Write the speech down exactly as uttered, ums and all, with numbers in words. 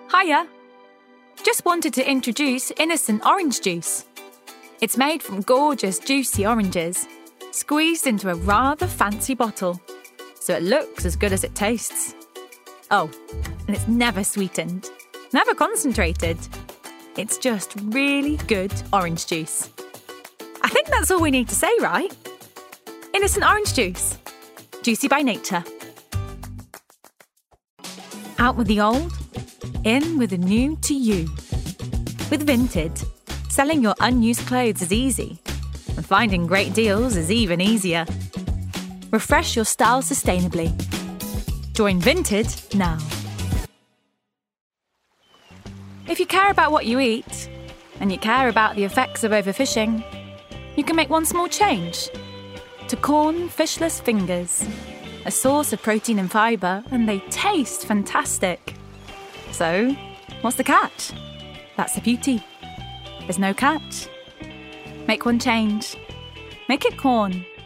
Hiya! Just wanted to introduce Innocent Orange Juice. It's made from gorgeous, juicy oranges, squeezed into a rather fancy bottle, so it looks as good as it tastes. Oh, and it's never sweetened, never concentrated. It's just really good orange juice. I think that's all we need to say, right? Innocent Orange Juice. Juicy by nature. Out with the old, in with the new to you. With Vinted, selling your unused clothes is easy, and finding great deals is even easier. Refresh your style sustainably. Join Vinted now. If you care about what you eat, and you care about the effects of overfishing, you can make one small change to Quorn Fishless Fingers, a source of protein and fibre, and they taste fantastic. So, what's the catch? That's the beauty. There's no catch. Make one change. Make it Quorn.